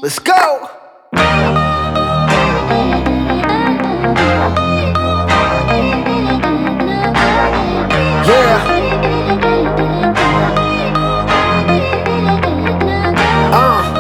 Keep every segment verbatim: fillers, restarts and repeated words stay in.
Let's go! Yeah. Uh.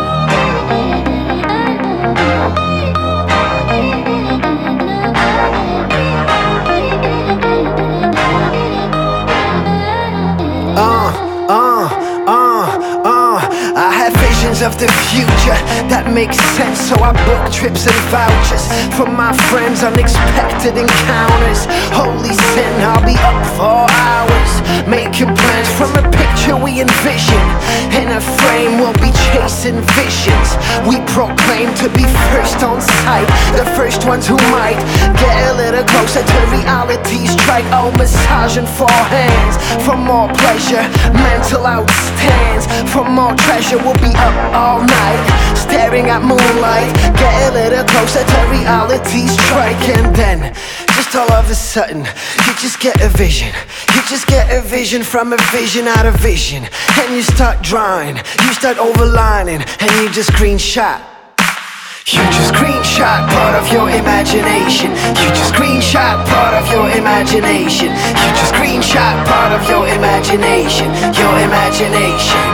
Uh, uh, uh, uh. I have visions of the future that makes sense, so I book trips and vouchers for my friends, unexpected encounters. Holy sin, I'll be up for hours, making plans from a picture we envision. In a frame, we'll be chasing visions. We proclaim to be first on sight, the first ones who might get a little closer to reality. Strike, oh, massaging forehands for more pleasure. Mental outstands for more treasure. We'll be up all night, staring at moonlight. Get a little closer to reality. Strike, and then just all of a sudden, you just get a vision. You just get a vision from a vision out of vision. And you start drawing, you start overlining, and you just screenshot. You just screenshot part of your imagination. You just screenshot part of your imagination. You just screenshot part of your imagination. Your imagination.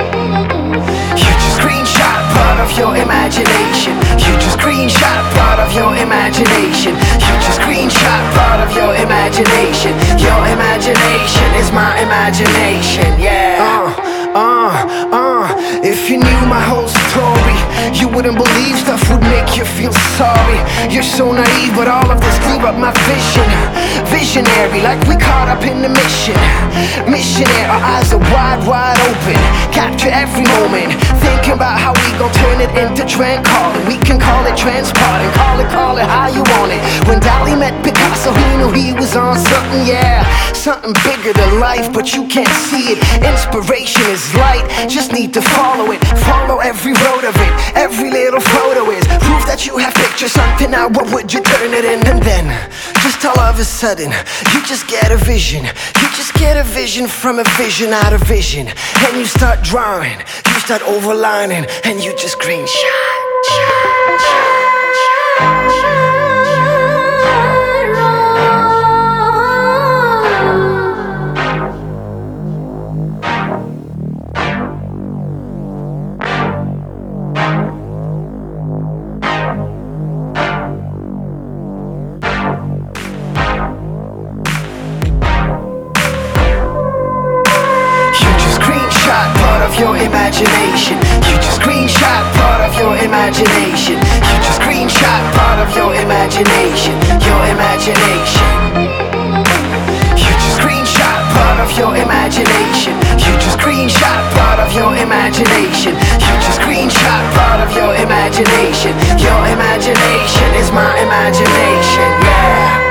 You just screenshot part of your imagination. You just screenshot part of your imagination. You just screenshot part of your imagination. Your imagination is my imagination, yeah. Uh, uh, uh. If you knew my whole story, you wouldn't believe stuff would make you feel sorry. You're so naive, but all of this blew up my vision. Visionary, like we caught up in the mission. Missionary, our eyes are wide, wide open. Capture every moment, thinking about how we gon' turn it into trend calling. We can call it transporting, call it, call it how you want it. When Dali met Picasso, he knew he was on something, yeah. Something bigger than life, but you can't see it. Inspiration is light, just need to follow it. Follow every road of it, every little photo is proof that you have pictured something out. What would you turn it in? And then, just all of a sudden, you just get a vision. You just get a vision from a vision out of vision. And you start drawing, you start overlining, and you just screenshot. Your imagination. You just screenshot part of your imagination. You just screenshot part of your imagination. Your imagination. You just screenshot part of your imagination. You just screenshot part of your imagination. You just screenshot part of your imagination. Your imagination is my imagination, yeah.